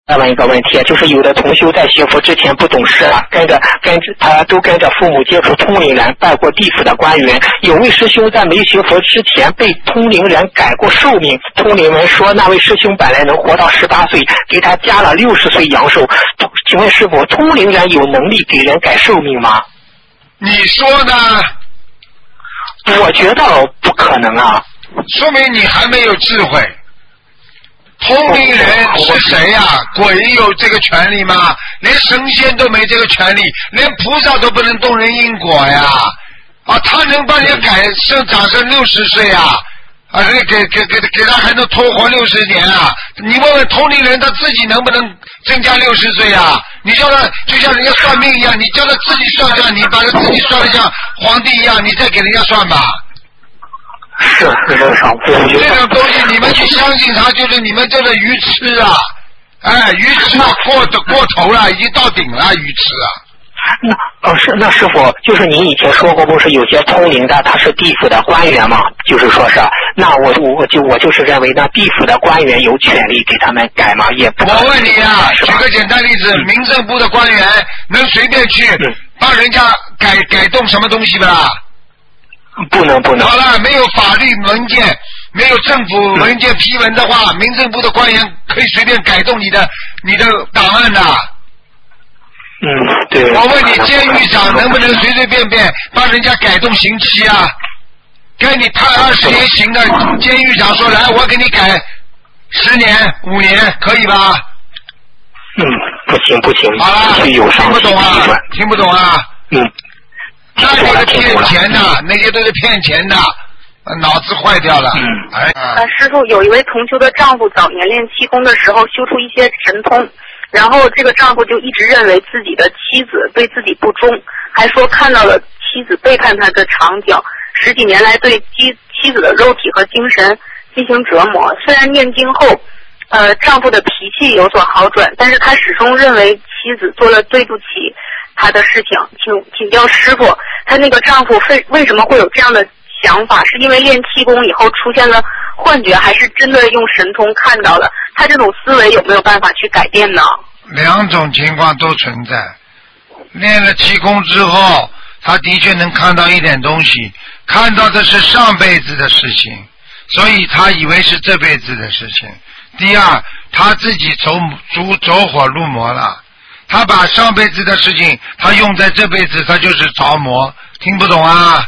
再问一个问题，就是有的同修在学佛之前不懂事啊，他都跟着父母接触通灵人，拜过地府的官员。有位师兄在没学佛之前被通灵人改过寿命，通灵人说那位师兄本来能活到18岁，给他加了60岁阳寿。请问师父，通灵人有能力给人改寿命吗？ 你说呢？ 我觉得不可能啊。 说明你还没有智慧。通灵人是谁呀？鬼有这个权利吗？连神仙都没这个权利，连菩萨都不能动人因果呀！啊，他能帮你改长生60岁啊！啊，给他还能多活60年啊！你问问通灵人他自己能不能增加60岁啊？你叫他就像人家算命一样，你叫他自己算算，你把他自己算得像皇帝一样，你再给人家算吧。 是这种东西你们去相信它，就是你们这个愚痴啊！哎，愚痴过头了，已经到顶了，愚痴啊！ 那师傅，就是您以前说过，不是有些通灵的他是地府的官员嘛？就是说是，那我就是认为那地府的官员有权利给他们改嘛？也不。 我问你啊，举个简单例子，民政部的官员能随便去帮人家改动什么东西吧？ 不能。 好了，没有法律文件，没有政府文件批文的话，民政部的官员可以随便改动你的档案的。 对。 我问你，监狱长能不能随随便便帮人家改动刑期啊？给你判20年刑的监狱长说来，我给你改10年、5年，可以吧？ 不行。 好了，听不懂啊？听不懂啊？那些是骗钱的，那些都是骗钱的，脑子坏掉了。 师父，有一位同修的丈夫早年练气功的时候修出一些神通，然后这个丈夫就一直认为自己的妻子对自己不忠，还说看到了妻子背叛他的场景，10几年来对妻子的肉体和精神进行折磨。虽然念经后丈夫的脾气有所好转，但是他始终认为妻子做了对不起他的事情。请教师父，他那个丈夫为什么会有这样的想法？是因为练气功以后出现了幻觉，还是真的用神通看到了？他这种思维有没有办法去改变呢？2 种情况都存在。练了气功之后，他的确能看到一点东西，看到的是上辈子的事情，所以他以为是这辈子的事情。第二，他自己走火入魔了，他把上辈子的事情他用在这辈子，他就是着魔。听不懂啊？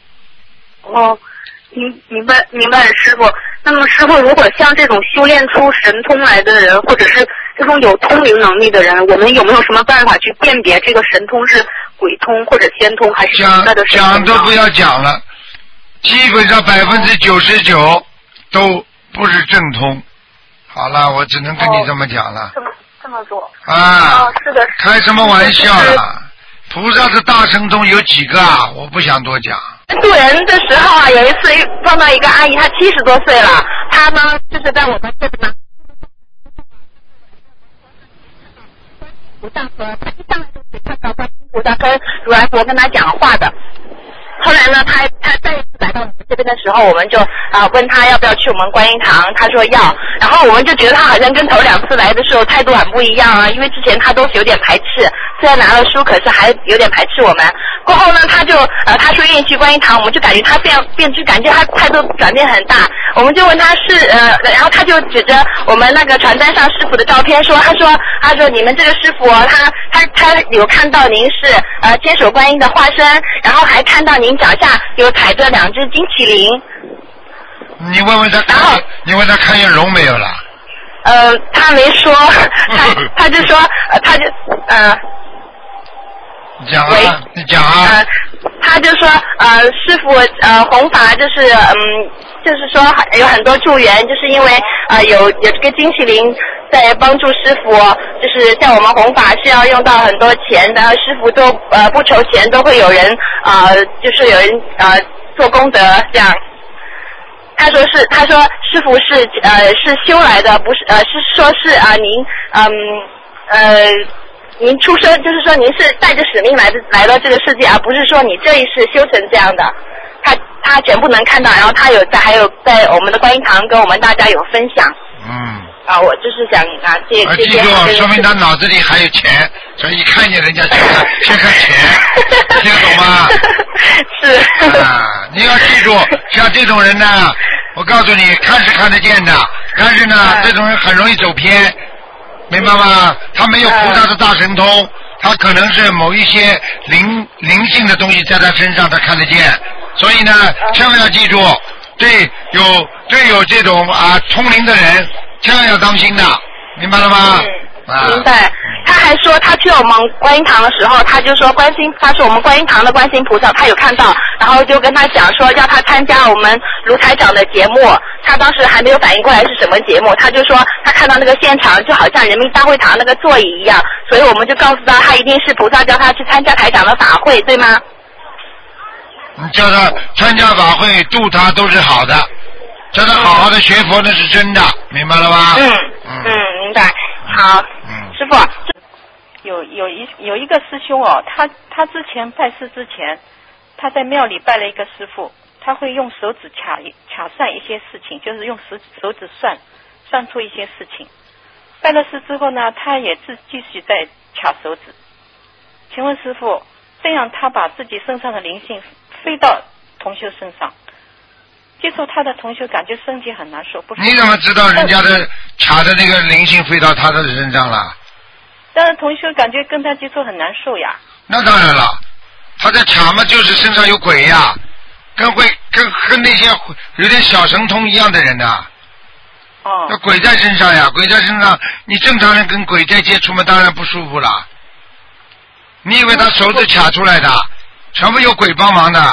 明白了，师傅。那么师傅，如果像这种修炼出神通来的人，或者是这种有通灵能力的人，我们有没有什么办法去辨别这个神通是鬼通或者仙通，还是其他的神通？ 讲都不要讲了，基本上99%都不是正通。好了，我只能跟你这么讲了。 这么做啊？ 是的。 开什么玩笑了？菩萨的大神通有几个啊？我不想多讲。 渡人的时候啊，有一次碰到一个阿姨，她70多岁了，她呢就是在我们这边菩萨和她一上来就只看到观音菩萨跟如来佛跟她讲话的。后来呢，他再一次来到我们这边的时候，我们就问他要不要去我们观音堂，他说要。然后我们就觉得他好像跟头2次来的时候态度很不一样啊，因为之前他都是有点排斥，虽然拿了书，可是还有点排斥我们。过后呢，他说愿意去观音堂，我们就感觉他就感觉他态度转变很大。我们就问他然后他就指着我们那个传单上师傅的照片说，他说你们这个师傅他有看到您是千手观音的化身，然后还看到您脚下有踩着2只金麒麟。 你问问他看见龙没有了？ 他没说，他就说你讲啊。 他就说师父弘法就是说有很多助缘，就是因为有这个金麒麟在帮助师父，就是像我们弘法是要用到很多钱的，师父都不筹钱，都会有人就是有人做功德这样。他说师父是修来的，不是是说是您出生就是说您是带着使命来到这个世界，而不是说你这一世修成这样的。他全部能看到，然后还有在我们的观音堂跟我们大家有分享。 啊，我就是想啊，这记住，说明他脑子里还有钱，所以一看见人家先看钱，听得懂吗？ 是。 啊，你要记住，像这种人呢，我告诉你，看是看得见的，但是呢，这种人很容易走偏，明白吗？他没有菩萨的大神通，他可能是某一些灵性的东西在他身上，他看得见，所以呢，千万要记住，对有这种通灵的人，千万要当心的，明白了吗？ 明白。他还说，他去我们观音堂的时候，他就说他说我们观音堂的观世音菩萨，他有看到，然后就跟他讲说要他参加我们卢台长的节目。他当时还没有反应过来是什么节目，他就说他看到那个现场就好像人民大会堂那个座椅一样，所以我们就告诉他一定是菩萨叫他去参加台长的法会，对吗？ 你叫他参加法会度他都是好的，叫他好好的学佛那是真的，明白了吗？ 明白。好，师傅， 有一个师兄哦，他之前拜师之前，他在庙里拜了一个师傅，他会用手指卡算一些事情，就是用手指算出一些事情。拜了师之后呢，他也继续在卡手指。请问师傅，这样他把自己身上的灵性飞到同修身上，接受他的同修感觉身体很难受，不舒服。 你怎么知道人家的卡的那个灵性飞到他的身上了？ 但是同修感觉跟他接触很难受呀。 那当然了，他在卡嘛，就是身上有鬼呀，跟那些有点小神通一样的人呐。那鬼在身上呀，鬼在身上，你正常人跟鬼在接触嘛，当然不舒服了。你以为他手指卡出来的，全部有鬼帮忙的。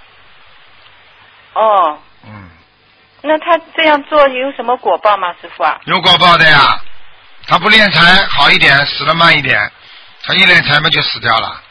那他这样做有什么果报吗，师傅啊？ 有果报的呀，他不敛财好一点，死得慢一点，他一敛财嘛就死掉了。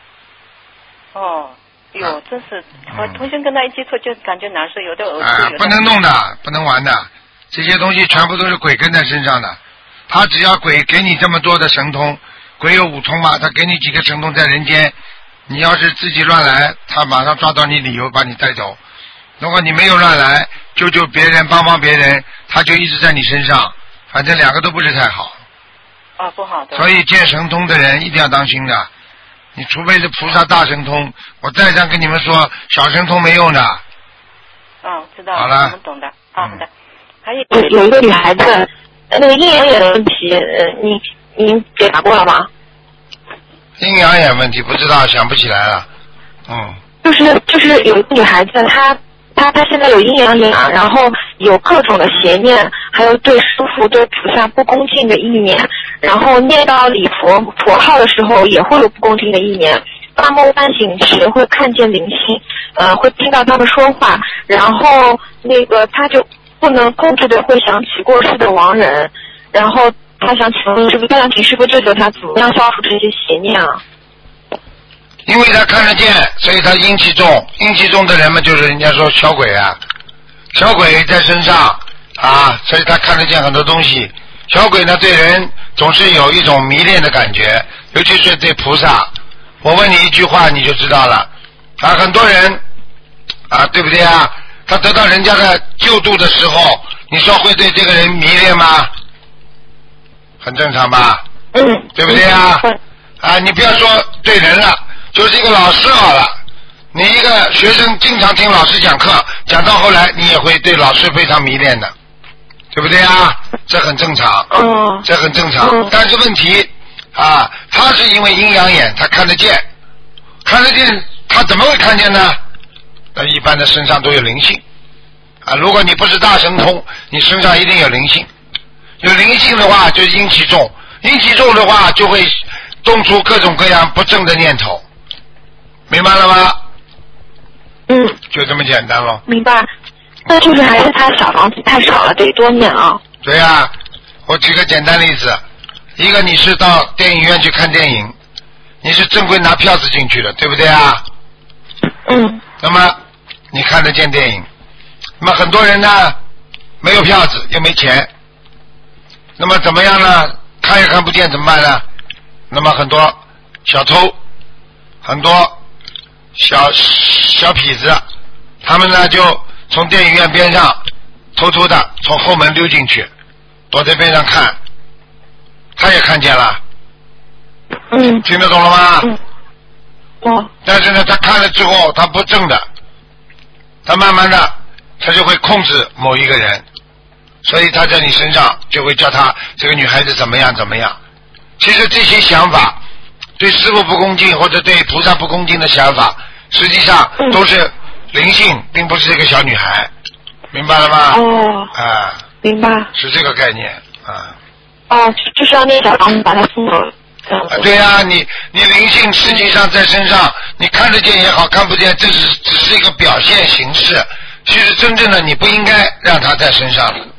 真是，我同学跟他一接触就感觉难受，有的呕吐。 不能弄的，不能玩的，这些东西全部都是鬼跟在身上的。他只要鬼给你这么多的神通，鬼有五通嘛，他给你几个神通在人间，你要是自己乱来，他马上抓到你理由把你带走。如果你没有乱来，救别人，帮别人，他就一直在你身上，反正两个都不是太好。 不好的。 所以见神通的人一定要当心的，你除非是菩萨大神通，我再三跟你们说，小神通没用的。 知道了。 好了。 我们懂的。好的。还有一个女孩子，那个阴阳眼的问题，您解答过了吗？ 阴阳眼问题不知道，想不起来了。 就是有一个女孩子，她现在有阴阳眼，然后有各种的邪念，还有对师父对菩萨不恭敬的意念，然后念到礼佛号的时候也会有不恭敬的意念，半梦半醒时会看见灵性，会听到他们说话，然后那个他就不能控制的会想起过世的亡人，然后他想请问师父，师父救救他，怎么样消除这些邪念啊？ 因为他看得见，所以他阴气重，阴气重的人嘛，就是人家说小鬼啊，小鬼在身上所以他看得见很多东西。小鬼呢，对人总是有一种迷恋的感觉，尤其是对菩萨。我问你一句话你就知道了很多人对不对啊？他得到人家的救度的时候，你说会对这个人迷恋吗？很正常吧？对不对啊？你不要说对人了，就是一个老师好了，你一个学生经常听老师讲课，讲到后来你也会对老师非常迷恋的，对不对啊？这很正常。这很正常。但是问题他是因为阴阳眼，他看得见，他怎么会看见呢？一般的身上都有灵性如果你不是大神通，你身上一定有灵性，有灵性的话就是阴气重，阴气重的话就会动出各种各样不正的念头，明白了吗？就这么简单咯。 明白。那就是还是他小房子太少了，得多念啊。 对啊，我举个简单例子，一个你是到电影院去看电影，你是正规拿票子进去的，对不对啊？那么你看得见电影，那么很多人呢没有票子又没钱，那么怎么样呢？看也看不见怎么办呢？那么很多小偷，很多小痞子，他们呢就从电影院边上偷偷的从后门溜进去， 躲在边上看，他也看见了，听得懂了吗？但是呢，他看了之后，他不正的，他慢慢的，他就会控制某一个人，所以他在你身上就会叫他这个女孩子怎么样怎么样。其实这些想法，对师父不恭敬或者对菩萨不恭敬的想法，实际上都是灵性，并不是这个小女孩，明白了吗？ 明白。 是这个概念啊。 就是要念小房子把它送走。 对呀，你灵性实际上在身上，你看得见也好，看不见，这只是一个表现形式。其实真正的你不应该让它在身上的。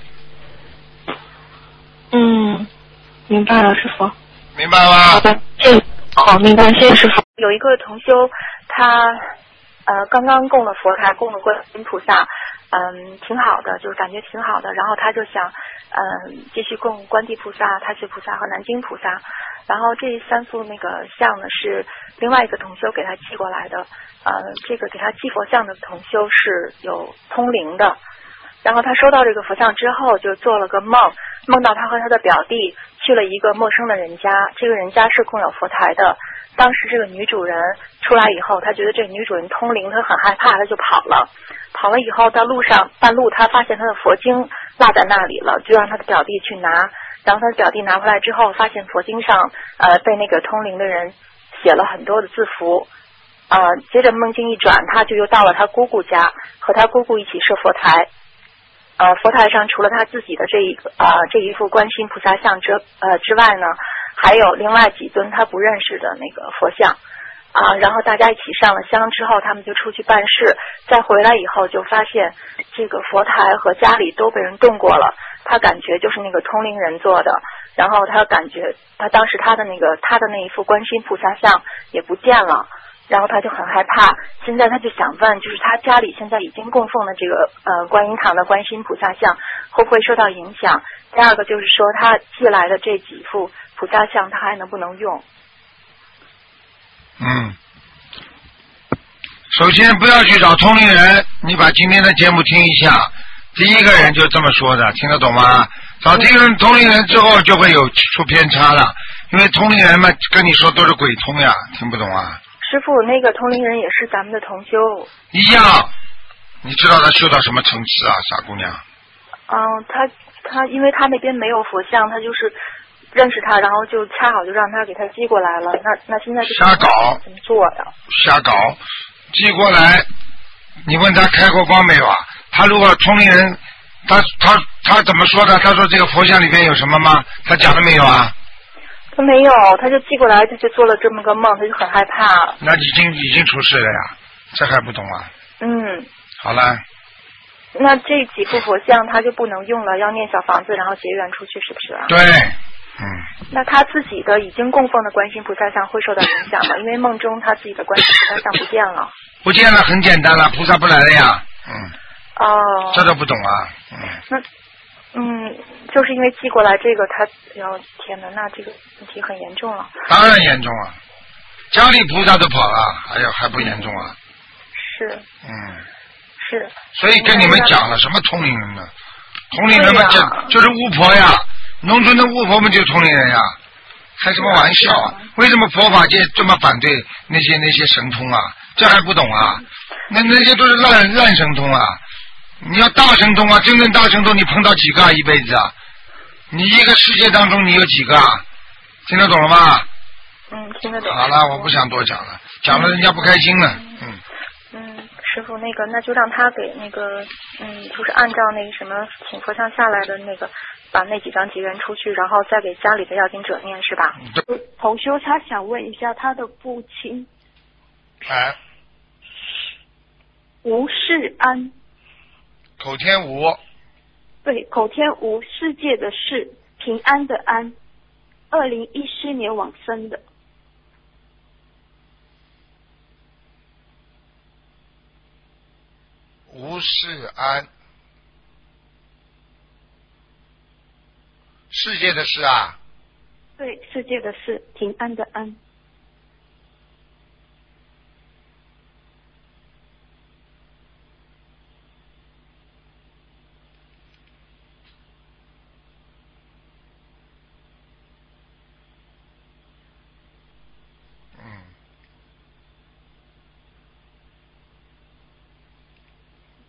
明白了，师傅。 明白吗？ 好的，明白，谢谢师傅。 有一个同修，他刚刚供了佛台，供了观世音菩萨，挺好的，就是感觉挺好的。然后他就想，继续供观地菩萨、太岁菩萨和南京菩萨。然后这3幅那个像呢是另外一个同修给他寄过来的，这个给他寄佛像的同修是有通灵的。然后他收到这个佛像之后，就做了个梦，梦到他和他的表弟去了一个陌生的人家，这个人家是供有佛台的。当时这个女主人出来以后，他觉得这个女主人通灵，他很害怕，他就跑了。跑了以后到路上半路，他发现他的佛经落在那里了，就让他的表弟去拿。然后他的表弟拿回来之后，发现佛经上被那个通灵的人写了很多的字符。接着梦境一转，他就又到了他姑姑家，和他姑姑一起设佛台。佛台上除了他自己的这一副观世音菩萨像之外呢，还有另外几尊他不认识的那个佛像。然后大家一起上了香之后，他们就出去办事，再回来以后就发现这个佛台和家里都被人动过了，他感觉就是那个通灵人做的。然后他感觉他当时他的那一副观世音菩萨像也不见了，然后他就很害怕。现在他就想问，就是他家里现在已经供奉的这个观音堂的观世音菩萨像会不会受到影响？第二个就是说他寄来的这几副菩萨像他还能不能用？ 首先不要去找通灵人，你把今天的节目听一下，第一个人就这么说的，听得懂吗？找通灵人之后就会有出偏差了，因为通灵人嘛跟你说都是鬼通呀，听不懂啊？ 师傅，那个通灵人也是咱们的同修。一样，你知道他修到什么层次啊，傻姑娘？ 他因为他那边没有佛像，他就是认识他，然后就恰好就让他给他寄过来了。那现在就瞎搞， 怎么做呀？ 瞎搞，寄过来，你问他开过光没有啊？他如果通灵人，他怎么说的？他说这个佛像里面有什么吗？他讲了没有啊？ 他没有，他就寄过来，他就做了这么个梦，他就很害怕。 那已经出事了呀，这还不懂啊？好了。 那这几副佛像他就不能用了，要念小房子，然后结缘出去，是不是啊？ 对。 那他自己的已经供奉的观世音菩萨像会受到影响吗？因为梦中他自己的观世音菩萨像不见了。 不见了，很简单了，菩萨不来了呀。这都不懂啊。 就是因为寄过来这个，他天哪，那这个问题很严重了。 当然严重了，家里菩萨都跑了，还不严重啊？ 是。是。 所以跟你们讲了，什么通灵人呢？通灵人们就是巫婆呀，农村的巫婆们就通灵人呀，开什么玩笑啊？为什么佛法界这么反对那些神通啊？这还不懂啊？那些都是烂神通啊！你要大神通啊，真正大神通你碰到几个一辈子啊？你一个世界当中你有几个？听得懂了吗？ 听得懂。 好了，我不想多讲了，讲了人家不开心了。 师傅，那就让他给就是按照那个什么请佛像下来的那个，把那几张结缘出去，然后再给家里的要经者念，是吧？ 同修他想问一下他的父亲。吴世安。 口天吴。 对，口天吴，世界的世，平安的安，2014年往生的。 吴世安，世界的世啊？ 对，世界的世，平安的安。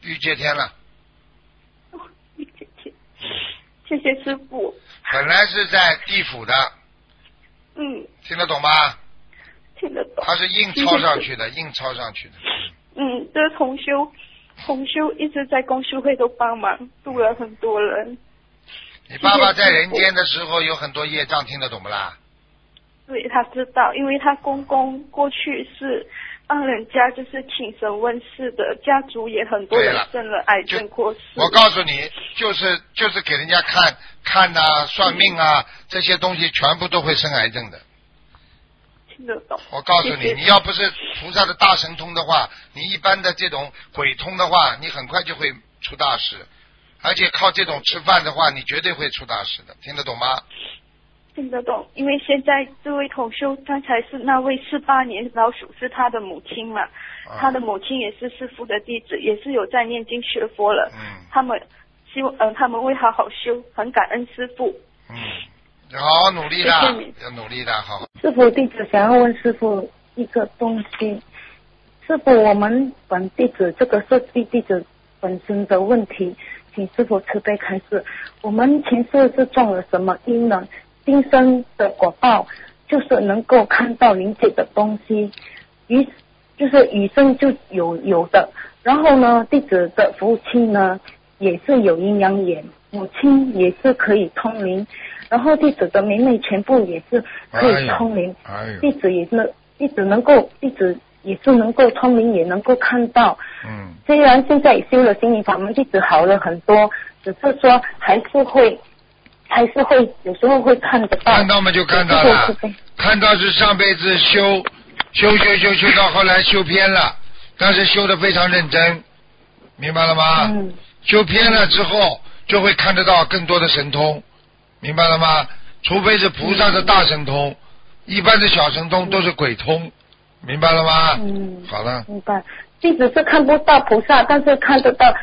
御界天了。 御界天，谢谢师傅。 本来是在地府的。听得懂吗？ 听得懂。 他是硬抄上去的，硬抄上去的。 这个同修一直在公修会都帮忙，度了很多人。 你爸爸在人间的时候有很多业障，听得懂不啦？ 对，他知道，因为他公公过去是帮人家就是请神问世的，家族也很多人生了癌症过世。 我告诉你，就是给人家看啊、算命啊这些东西，全部都会生癌症的。 听得懂。 我告诉你， 谢谢你要不是菩萨的大神通的话，你一般的这种鬼通的话，你很快就会出大事。而且靠这种吃饭的话，你绝对会出大事的，听得懂吗？ 听得懂，因为现在这位同修刚才是那位48年老鼠是他的母亲嘛，他的母亲也是师父的弟子，也是有在念经学佛了。他们希望他们会好好修，很感恩师父。 要好好努力的，要努力的，好好。 师父，弟子想要问师父一个东西。师父，我们本弟子这个设计弟子本身的问题，请师父慈悲开示。我们前世是种了什么因呢？今生的果报就是能够看到灵界的东西，就是与生就有的。然后呢，弟子的父亲呢也是有阴阳眼，母亲也是可以通灵，然后弟子的妹妹全部也是可以通灵，弟子也是能够通灵，也能够看到。虽然现在修了心灵法门，弟子好了很多，只是说还是会有时候会看得到。 看到嘛就看到了，看到是上辈子修到后来修偏了，但是修得非常认真，明白了吗？修偏了之后就会看得到更多的神通，明白了吗？除非是菩萨的大神通，一般的小神通都是鬼通，明白了吗？好了。 明白。弟子是看不到菩萨，但是看得到。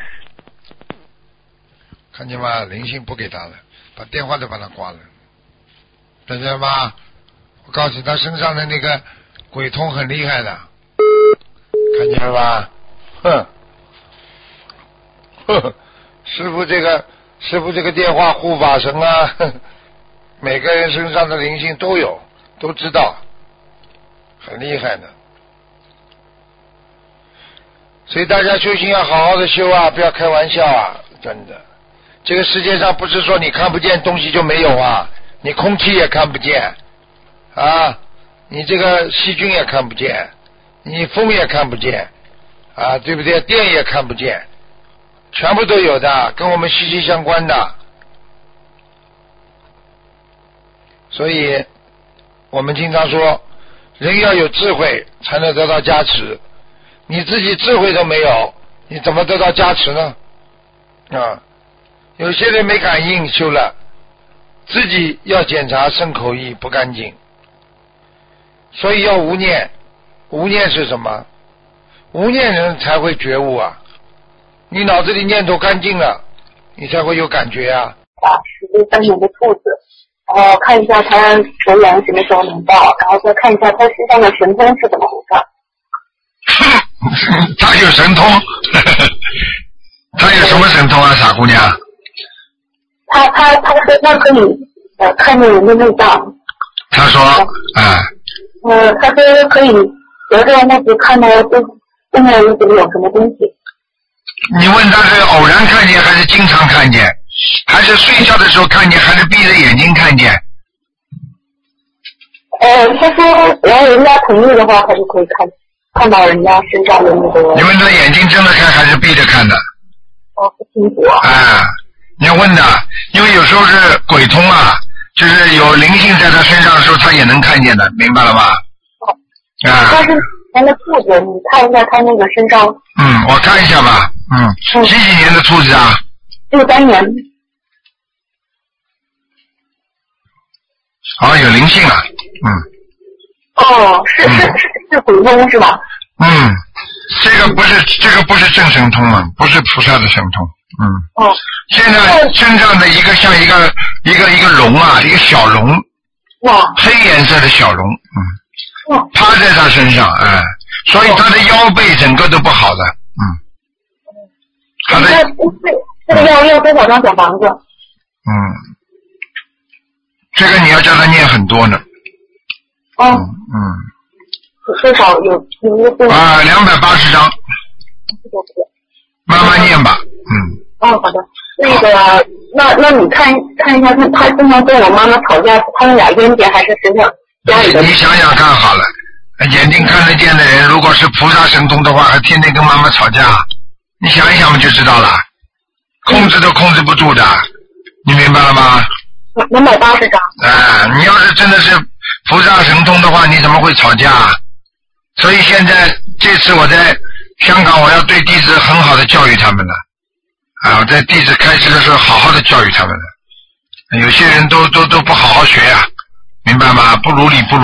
看见吗？灵性不给他了，把电话都把他挂了，看见吗？我告诉你，他身上的那个鬼通很厉害的，看见了吧？师父这个电话护法神啊，每个人身上的灵性都有，都知道，很厉害的。所以大家修行要好好的修啊，不要开玩笑啊，真的。这个世界上不是说你看不见东西就没有啊，你空气也看不见啊，你这个细菌也看不见，你风也看不见啊，对不对？电也看不见，全部都有的，跟我们息息相关的。所以我们经常说，人要有智慧才能得到加持，你自己智慧都没有，你怎么得到加持呢？有些人没感应修了，自己要检查身口意不干净，所以要无念。无念是什么？无念人才会觉悟啊！你脑子里念头干净了，你才会有感觉啊。 13年的兔子，然后看一下他球员什么时候能到，然后再看一下他身上的神通是怎么回事。他有神通，他有什么神通啊，傻姑娘？ 他说他可以看见人的内脏。 他说他说可以隔着那个看到对面屋子里有什么东西。 你问他是偶然看见还是经常看见，还是睡觉的时候看见，还是闭着眼睛看见？ 他说只要人家同意的话，他就可以看到人家身上的那个。 你问他眼睛睁着看还是闭着看的？ 不清楚。 你要问的，因为有时候是鬼通啊，就是有灵性在他身上的时候，他也能看见的，明白了吗？ 但是那个兔子，你看一下他那个身上。 我看一下吧。几年的兔子啊 ？63年。 有灵性了。 是鬼通是吧？ 这个不是正神通了，不是菩萨的神通。现在身上的一个像一个龙啊，一个小龙，黑颜色的小龙，趴在他身上，所以他的腰背整个都不好的， 他的这个要多少张小房子？ 这个你要叫他念很多呢。 至少有 280张。慢慢念吧。 好的。那个，那你看一下，他经常跟我妈妈吵架，他们俩冤结还是身上家里的？ 你想想看好了，眼睛看得见的人，如果是菩萨神通的话，还天天跟妈妈吵架，你想一想嘛就知道了，控制都控制不住的，你明白了吗 ？280张。 你要是真的是菩萨神通的话，你怎么会吵架？所以现在这次我在香港，我要对弟子很好的教育他们了。我在弟子开始的时候好好的教育他们了。有些人都不好好学呀，明白吗？不如理不如